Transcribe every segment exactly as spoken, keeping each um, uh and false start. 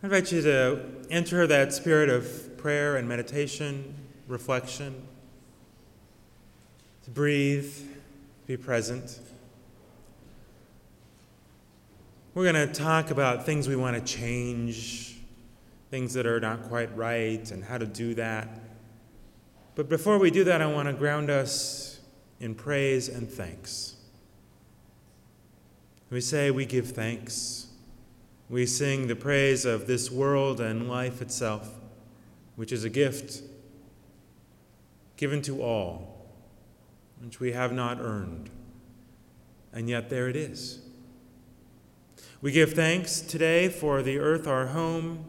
I invite you to enter that spirit of prayer and meditation, reflection, to breathe, be present. We're going to talk about things we want to change, things that are not quite right, and how to do that. But before we do that, I want to ground us in praise and thanks. We say we give thanks. We sing the praise of this world and life itself, which is a gift given to all, which we have not earned. And yet there it is. We give thanks today for the earth, our home,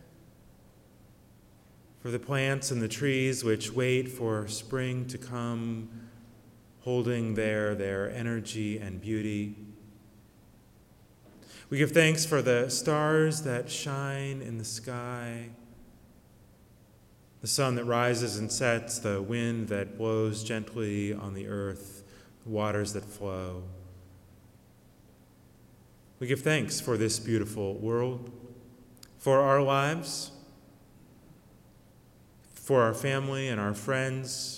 for the plants and the trees which wait for spring to come, holding there their energy and beauty. We give thanks for the stars that shine in the sky, the sun that rises and sets, the wind that blows gently on the earth, the waters that flow. We give thanks for this beautiful world, for our lives, for our family and our friends,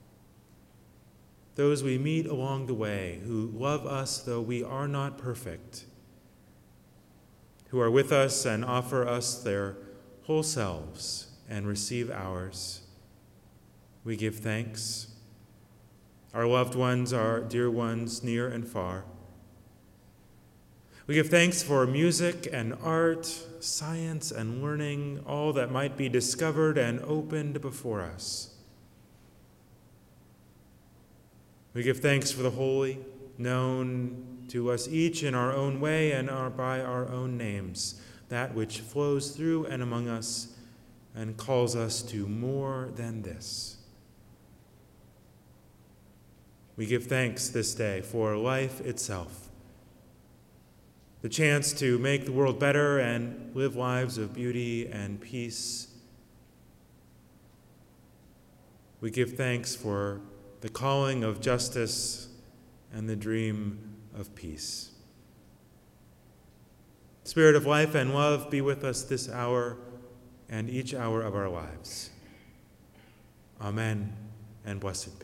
those we meet along the way who love us though we are not perfect, who are with us and offer us their whole selves and receive ours. We give thanks. Our loved ones, our dear ones, near and far. We give thanks for music and art, science and learning, all that might be discovered and opened before us. We give thanks for the holy, known to us each in our own way and our, by our own names, that which flows through and among us and calls us to more than this. We give thanks this day for life itself, the chance to make the world better and live lives of beauty and peace. We give thanks for the calling of justice and the dream of peace. Spirit of life and love, be with us this hour and each hour of our lives. Amen, and blessed be.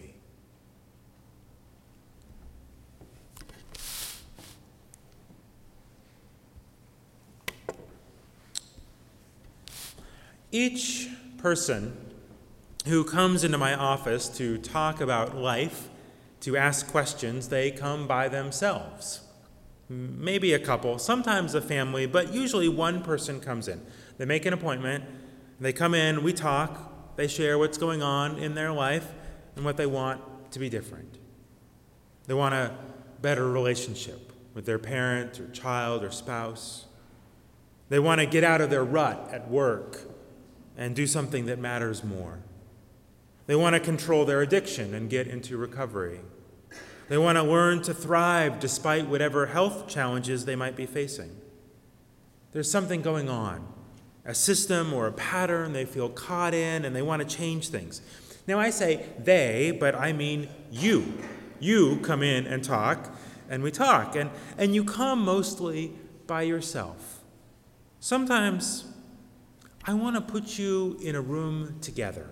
Each person who comes into my office to talk about life, to ask questions, they come by themselves. Maybe a couple, sometimes a family, but usually one person comes in. They make an appointment, they come in, we talk, they share what's going on in their life and what they want to be different. They want a better relationship with their parent or child or spouse. They want to get out of their rut at work and do something that matters more. They want to control their addiction and get into recovery. They want to learn to thrive despite whatever health challenges they might be facing. There's something going on, a system or a pattern they feel caught in, and they want to change things. Now I say they, but I mean you. You come in and talk, and we talk, and, and you come mostly by yourself. Sometimes I want to put you in a room together.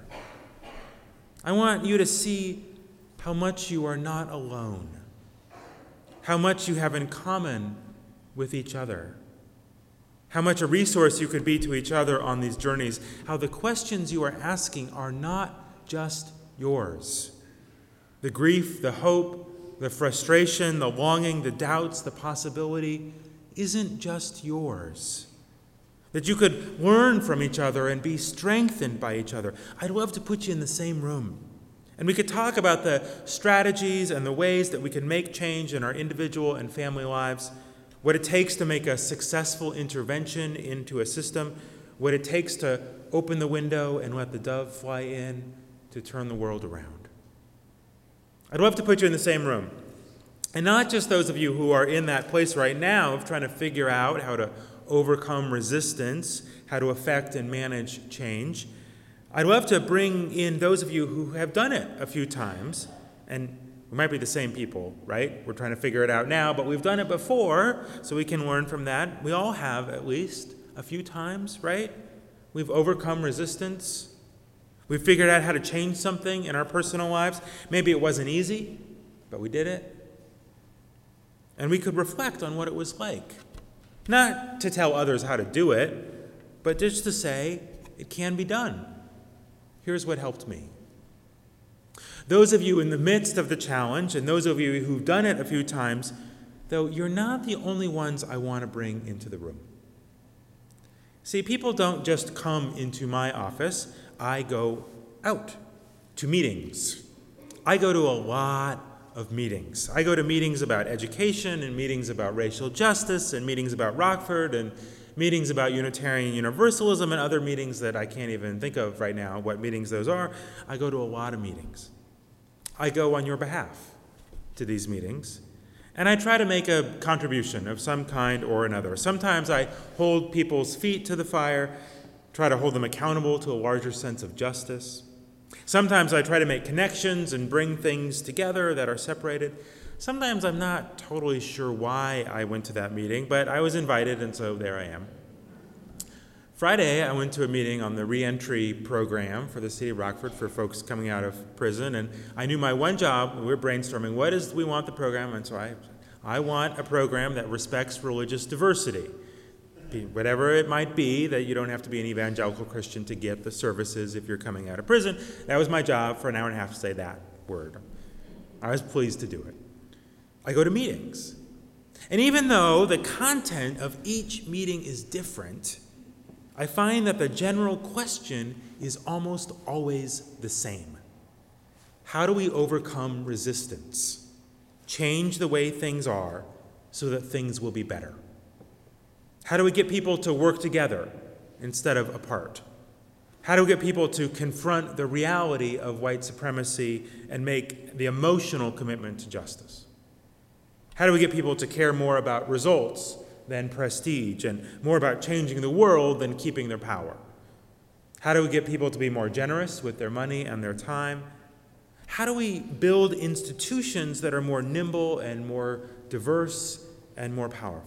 I want you to see how much you are not alone, how much you have in common with each other, how much a resource you could be to each other on these journeys, how the questions you are asking are not just yours. The grief, the hope, the frustration, the longing, the doubts, the possibility isn't just yours. That you could learn from each other and be strengthened by each other. I'd love to put you in the same room. And we could talk about the strategies and the ways that we can make change in our individual and family lives, what it takes to make a successful intervention into a system, what it takes to open the window and let the dove fly in to turn the world around. I'd love to put you in the same room. And not just those of you who are in that place right now of trying to figure out how to overcome resistance, how to affect and manage change. I'd love to bring in those of you who have done it a few times, and we might be the same people, right? We're trying to figure it out now, but we've done it before, so we can learn from that. We all have, at least, a few times, right? We've overcome resistance. We've figured out how to change something in our personal lives. Maybe it wasn't easy, but we did it. And we could reflect on what it was like. Not to tell others how to do it, but just to say, it can be done. Here's what helped me. Those of you in the midst of the challenge, and those of you who've done it a few times, though, you're not the only ones I want to bring into the room. See, people don't just come into my office. I go out to meetings. I go to a lot of meetings. I go to meetings about education and meetings about racial justice and meetings about Rockford and meetings about Unitarian Universalism and other meetings that I can't even think of right now what meetings those are. I go to a lot of meetings. I go on your behalf to these meetings, and I try to make a contribution of some kind or another. Sometimes I hold people's feet to the fire, try to hold them accountable to a larger sense of justice. Sometimes I try to make connections and bring things together that are separated. Sometimes I'm not totally sure why I went to that meeting, but I was invited, and so there I am. Friday, I went to a meeting on the reentry program for the city of Rockford for folks coming out of prison, and I knew my one job. We were brainstorming, what is we want the program, and so I, I want a program that respects religious diversity. Whatever it might be, that you don't have to be an evangelical Christian to get the services if you're coming out of prison. That was my job for an hour and a half to say that word. I was pleased to do it. I go to meetings. And even though the content of each meeting is different, I find that the general question is almost always the same. How do we overcome resistance? Change the way things are so that things will be better. How do we get people to work together instead of apart? How do we get people to confront the reality of white supremacy and make the emotional commitment to justice? How do we get people to care more about results than prestige and more about changing the world than keeping their power? How do we get people to be more generous with their money and their time? How do we build institutions that are more nimble and more diverse and more powerful?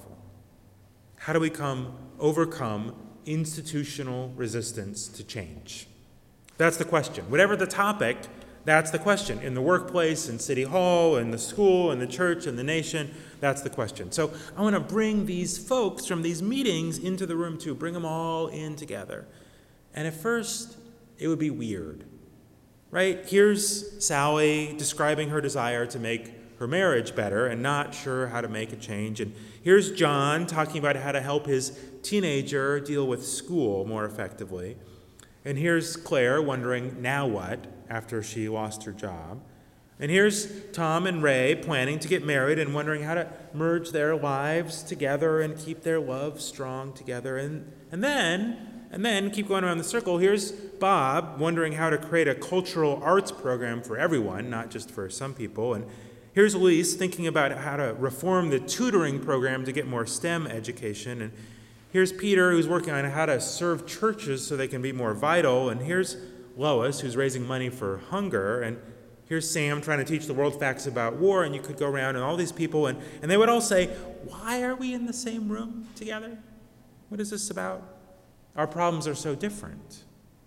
How do we come overcome institutional resistance to change? That's the question. Whatever the topic, that's the question. In the workplace, in City Hall, in the school, in the church, in the nation, that's the question. So I want to bring these folks from these meetings into the room too, bring them all in together. And at first, it would be weird, right? Here's Sally describing her desire to make her marriage better and not sure how to make a change. And here's John talking about how to help his teenager deal with school more effectively. And here's Claire wondering now what after she lost her job. And here's Tom and Ray planning to get married and wondering how to merge their lives together and keep their love strong together. And, and then, and then keep going around the circle. Here's Bob wondering how to create a cultural arts program for everyone, not just for some people. And here's Elise thinking about how to reform the tutoring program to get more STEM education. And here's Peter who's working on how to serve churches so they can be more vital. And here's Lois who's raising money for hunger. And here's Sam trying to teach the world facts about war. And you could go around and all these people, and, and they would all say, why are we in the same room together? What is this about? Our problems are so different.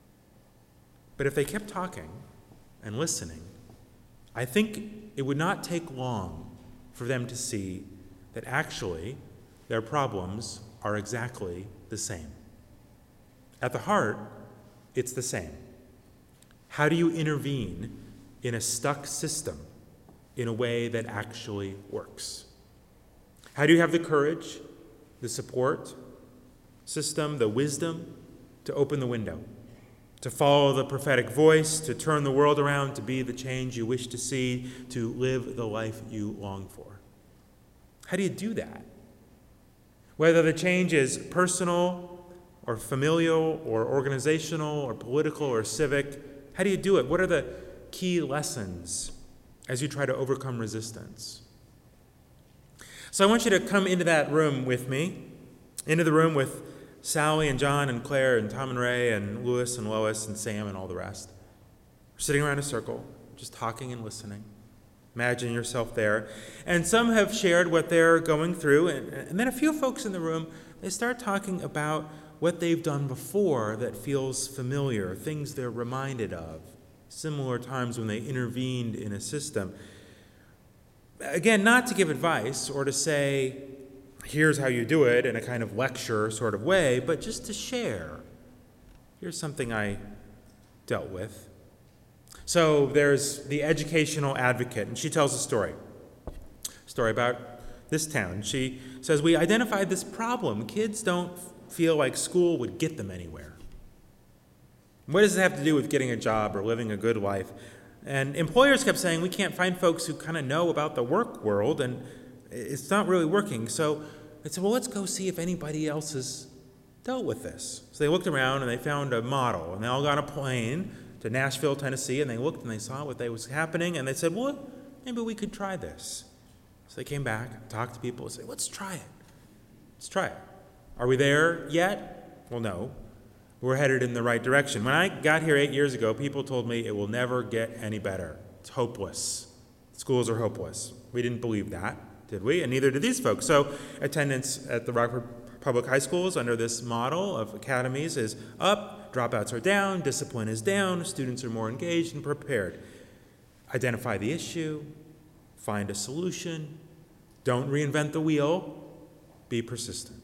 But if they kept talking and listening, I think it would not take long for them to see that actually their problems are exactly the same. At the heart, it's the same. How do you intervene in a stuck system in a way that actually works? How do you have the courage, the support system, the wisdom to open the window, to follow the prophetic voice, to turn the world around, to be the change you wish to see, to live the life you long for? How do you do that? Whether the change is personal or familial or organizational or political or civic, how do you do it? What are the key lessons as you try to overcome resistance? So I want you to come into that room with me, into the room with Sally and John and Claire and Tom and Ray and Louis and Lois and Sam and all the rest. We're sitting around a circle, just talking and listening. Imagine yourself there. And some have shared what they're going through, and, and then a few folks in the room they start talking about what they've done before that feels familiar, things they're reminded of, similar times when they intervened in a system. Again, not to give advice or to say, here's how you do it in a kind of lecture sort of way, but just to share. Here's something I dealt with. So there's the educational advocate, and she tells a story. A story about this town. She says, we identified this problem. Kids don't feel like school would get them anywhere. What does it have to do with getting a job or living a good life? And employers kept saying, we can't find folks who kind of know about the work world, and it's not really working. So they said, well, let's go see if anybody else has dealt with this. So they looked around, and they found a model, and they all got on a plane to Nashville, Tennessee, and they looked and they saw what they was happening, and they said, well, maybe we could try this. So they came back, talked to people, and said, let's try it. Let's try it. Are we there yet? Well, no. We're headed in the right direction. When I got here eight years ago, people told me it will never get any better. It's hopeless. Schools are hopeless. We didn't believe that, did we? And neither did these folks. So attendance at the Rockford Public High Schools under this model of academies is up, dropouts are down, discipline is down, students are more engaged and prepared. Identify the issue, find a solution, don't reinvent the wheel, be persistent.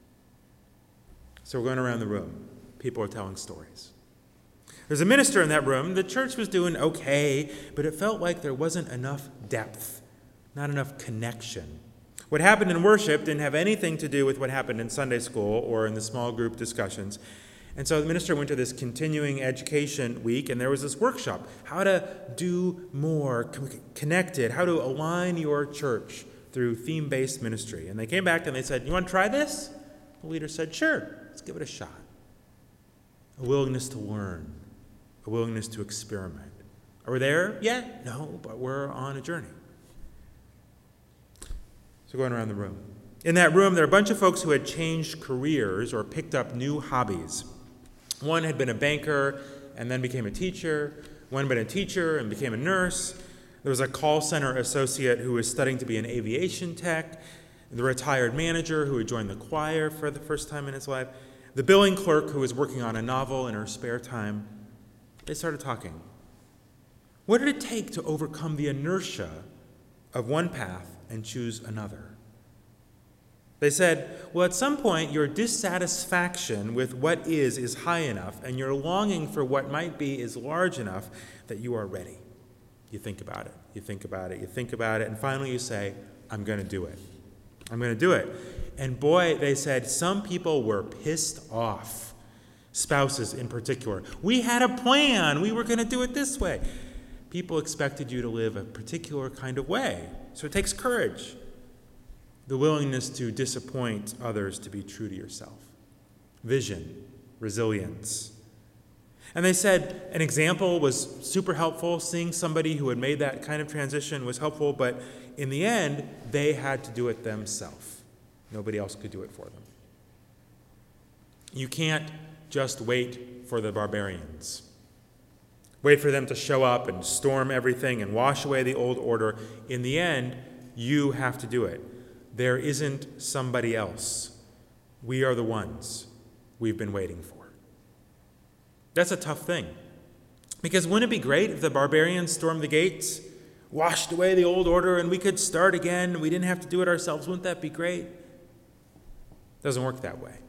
So we're going around the room. People are telling stories. There's a minister in that room. The church was doing okay, but it felt like there wasn't enough depth, not enough connection. What happened in worship didn't have anything to do with what happened in Sunday school or in the small group discussions. And so the minister went to this continuing education week, and there was this workshop, how to do more connected, how to align your church through theme-based ministry. And they came back and they said, you want to try this? The leader said, sure, let's give it a shot. A willingness to learn, a willingness to experiment. Are we there yet? No, but we're on a journey. So going around the room. In that room, there are a bunch of folks who had changed careers or picked up new hobbies. One had been a banker and then became a teacher. One had been a teacher and became a nurse. There was a call center associate who was studying to be an aviation tech. The retired manager who had joined the choir for the first time in his life. The billing clerk who was working on a novel in her spare time. They started talking. What did it take to overcome the inertia of one path and choose another? They said, well, at some point, your dissatisfaction with what is is high enough, and your longing for what might be is large enough that you are ready. You think about it, you think about it, you think about it, and finally you say, I'm going to do it. I'm going to do it. And boy, they said, some people were pissed off, spouses in particular. We had a plan. We were going to do it this way. People expected you to live a particular kind of way, so it takes courage. The willingness to disappoint others to be true to yourself. Vision, resilience. And they said an example was super helpful. Seeing somebody who had made that kind of transition was helpful, but in the end, they had to do it themselves. Nobody else could do it for them. You can't just wait for the barbarians. Wait for them to show up and storm everything and wash away the old order. In the end, you have to do it. There isn't somebody else. We are the ones we've been waiting for. That's a tough thing. Because wouldn't it be great if the barbarians stormed the gates, washed away the old order, and we could start again, and we didn't have to do it ourselves? Wouldn't that be great? It doesn't work that way.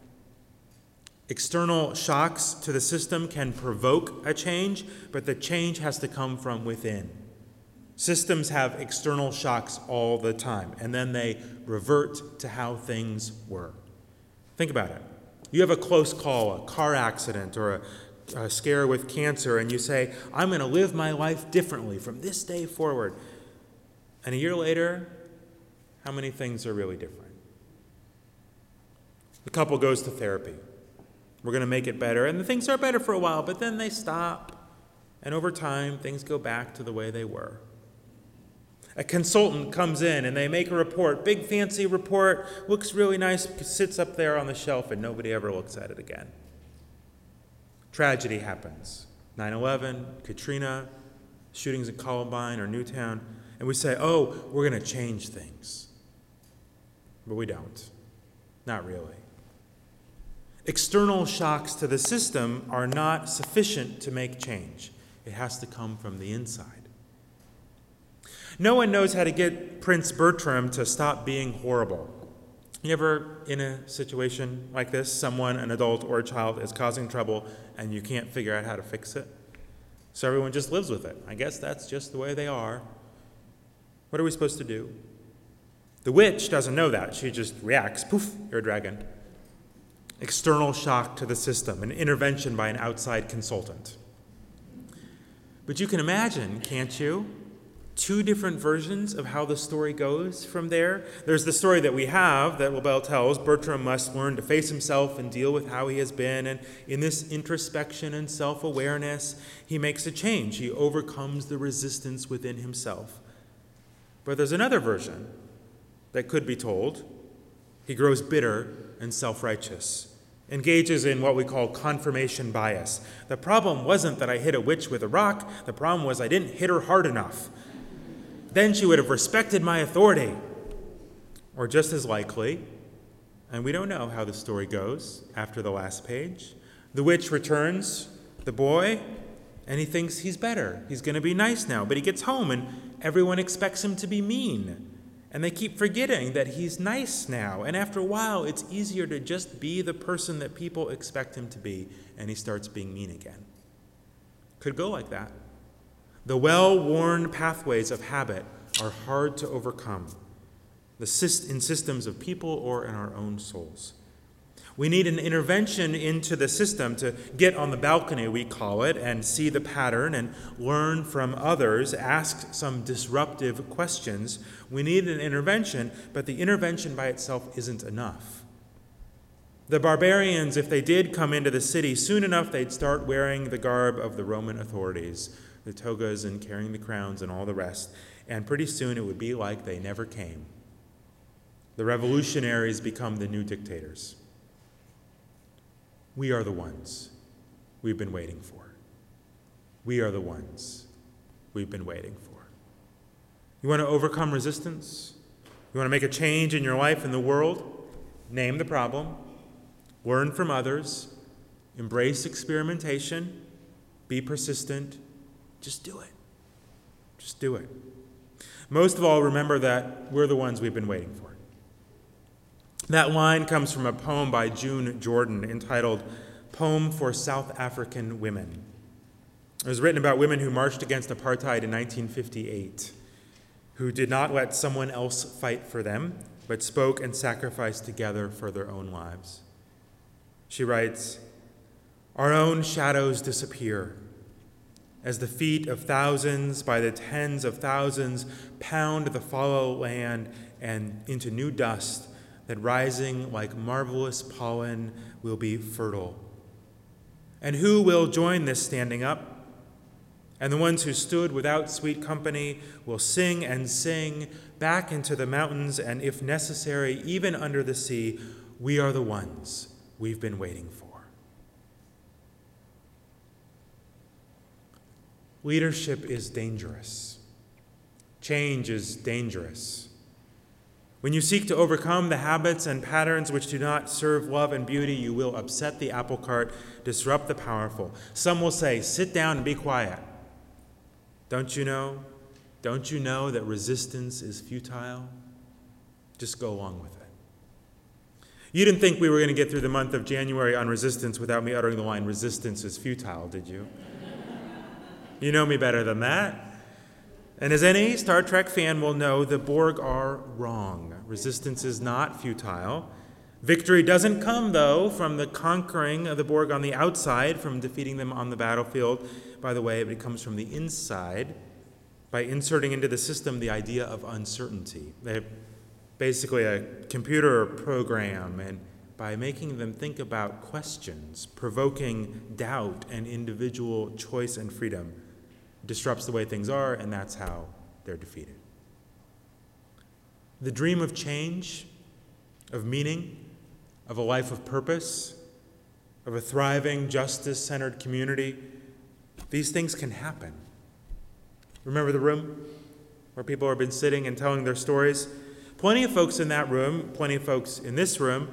External shocks to the system can provoke a change, but the change has to come from within. Systems have external shocks all the time, and then they revert to how things were. Think about it. You have a close call, a car accident, or a, a scare with cancer, and you say, I'm going to live my life differently from this day forward. And a year later, how many things are really different? The couple goes to therapy. We're going to make it better, and the things are better for a while, but then they stop, and over time, things go back to the way they were. A consultant comes in and they make a report, big fancy report, looks really nice, sits up there on the shelf and nobody ever looks at it again. Tragedy happens. nine eleven, Katrina, shootings in Columbine or Newtown, and we say, oh, we're going to change things. But we don't. Not really. External shocks to the system are not sufficient to make change. It has to come from the inside. No one knows how to get Prince Bertram to stop being horrible. You ever in a situation like this, someone, an adult or a child, is causing trouble and you can't figure out how to fix it? So everyone just lives with it. I guess that's just the way they are. What are we supposed to do? The witch doesn't know that. She just reacts. Poof, you're a dragon. External shock to the system, an intervention by an outside consultant. But you can imagine, can't you? Two different versions of how the story goes from there. There's the story that we have that LaBelle tells. Bertram must learn to face himself and deal with how he has been. And in this introspection and self-awareness, he makes a change. He overcomes the resistance within himself. But there's another version that could be told. He grows bitter and self-righteous, engages in what we call confirmation bias. The problem wasn't that I hit a witch with a rock. The problem was I didn't hit her hard enough. Then she would have respected my authority. Or just as likely, and we don't know how the story goes after the last page, the witch returns the boy, and he thinks he's better. He's going to be nice now. But he gets home, and everyone expects him to be mean. And they keep forgetting that he's nice now. And after a while, it's easier to just be the person that people expect him to be, and he starts being mean again. Could go like that. The well-worn pathways of habit are hard to overcome, the syst- in systems of people or in our own souls. We need an intervention into the system to get on the balcony, we call it, and see the pattern and learn from others, ask some disruptive questions. We need an intervention, but the intervention by itself isn't enough. The barbarians, if they did come into the city, soon enough they'd start wearing the garb of the Roman authorities, the togas and carrying the crowns and all the rest, and pretty soon it would be like they never came. The revolutionaries become the new dictators. We are the ones we've been waiting for. We are the ones we've been waiting for. You want to overcome resistance? You want to make a change in your life and the world? Name the problem. Learn from others. Embrace experimentation. Be persistent. Just do it. Just do it. Most of all, remember that we're the ones we've been waiting for. That line comes from a poem by June Jordan entitled Poem for South African Women. It was written about women who marched against apartheid in nineteen fifty-eight, who did not let someone else fight for them, but spoke and sacrificed together for their own lives. She writes, "Our own shadows disappear as the feet of thousands by the tens of thousands pound the fallow land and into new dust that rising like marvelous pollen will be fertile. And who will join this standing up? And the ones who stood without sweet company will sing and sing back into the mountains, and if necessary, even under the sea, we are the ones we've been waiting for." Leadership is dangerous. Change is dangerous. When you seek to overcome the habits and patterns which do not serve love and beauty, you will upset the apple cart, disrupt the powerful. Some will say, "Sit down and be quiet." Don't you know? Don't you know that resistance is futile? Just go along with it. You didn't think we were going to get through the month of January on resistance without me uttering the line, "Resistance is futile," did you? You know me better than that. And as any Star Trek fan will know, the Borg are wrong. Resistance is not futile. Victory doesn't come, though, from the conquering of the Borg on the outside, from defeating them on the battlefield. By the way, it comes from the inside by inserting into the system the idea of uncertainty. They're basically a computer program, and by making them think about questions, provoking doubt and individual choice and freedom, disrupts the way things are, and that's how they're defeated. The dream of change, of meaning, of a life of purpose, of a thriving, justice-centered community, these things can happen. Remember the room where people have been sitting and telling their stories? Plenty of folks in that room, plenty of folks in this room,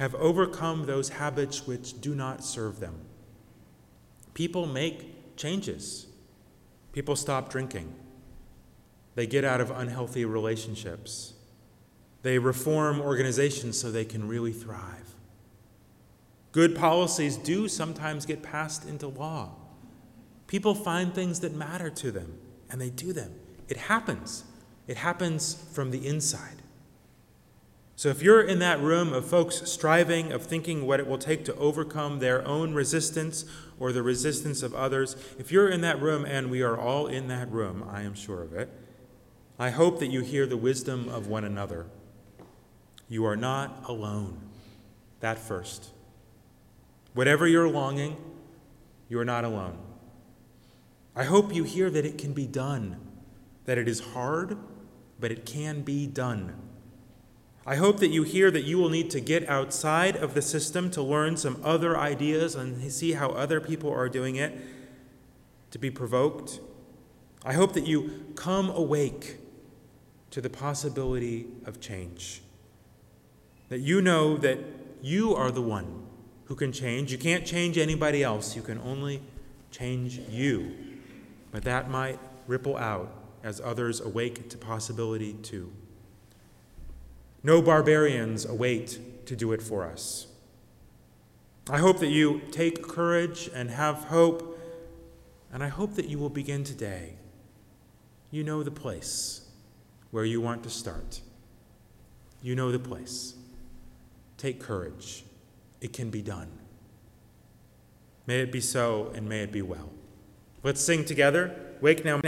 have overcome those habits which do not serve them. People make changes. People stop drinking. They get out of unhealthy relationships. They reform organizations so they can really thrive. Good policies do sometimes get passed into law. People find things that matter to them, and they do them. It happens. It happens from the inside. So if you're in that room of folks striving, of thinking what it will take to overcome their own resistance or the resistance of others, if you're in that room, and we are all in that room, I am sure of it, I hope that you hear the wisdom of one another. You are not alone. That first. Whatever you're longing, you are not alone. I hope you hear that it can be done, that it is hard, but it can be done. I hope that you hear that you will need to get outside of the system to learn some other ideas and see how other people are doing it, to be provoked. I hope that you come awake to the possibility of change, that you know that you are the one who can change. You can't change anybody else. You can only change you. But that might ripple out as others awake to possibility too. No barbarians await to do it for us. I hope that you take courage and have hope, and I hope that you will begin today. You know the place where you want to start. You know the place. Take courage. It can be done. May it be so, and may it be well. Let's sing together. Wake now.